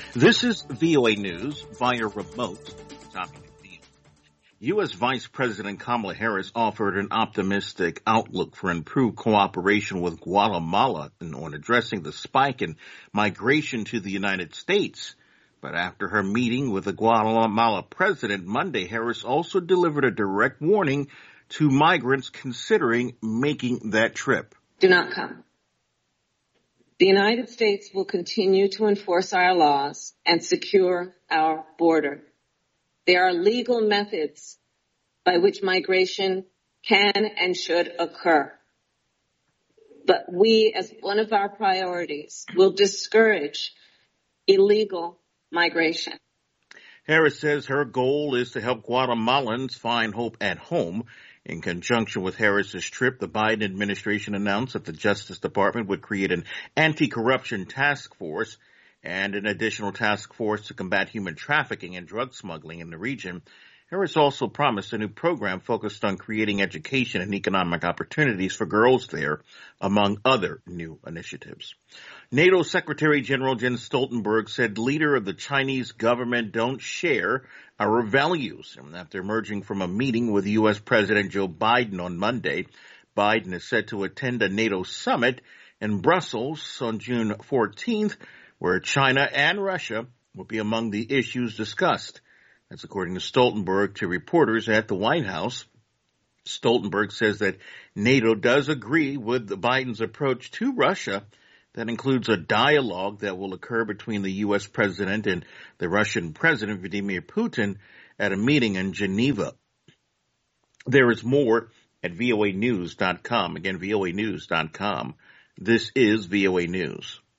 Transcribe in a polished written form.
This is VOA News via remote. Tommy McNeil. U.S. Vice President Kamala Harris offered an optimistic outlook for improved cooperation with Guatemala on addressing the spike in migration to the United States. But after her meeting with the Guatemala president Monday, Harris also delivered a direct warning to migrants considering making that trip. Do not come. The United States will continue to enforce our laws and secure our border. There are legal methods by which migration can and should occur. But we, as one of our priorities, will discourage illegal migration. Harris says her goal is to help Guatemalans find hope at home. In conjunction with Harris's trip, the Biden administration announced that the Justice Department would create an anti-corruption task force and an additional task force to combat human trafficking and drug smuggling in the region. Harris also promised a new program focused on creating education and economic opportunities for girls there, among other new initiatives. NATO Secretary General Jens Stoltenberg said leader of the Chinese government don't share our values. And after emerging from a meeting with U.S. President Joe Biden on Monday, Biden is set to attend a NATO summit in Brussels on June 14th, where China and Russia will be among the issues discussed. That's according to Stoltenberg to reporters at the White House. Stoltenberg says that NATO does agree with Biden's approach to Russia. That includes a dialogue that will occur between the U.S. president and the Russian president, Vladimir Putin, at a meeting in Geneva. There is more at voanews.com. Again, voanews.com. This is VOA News.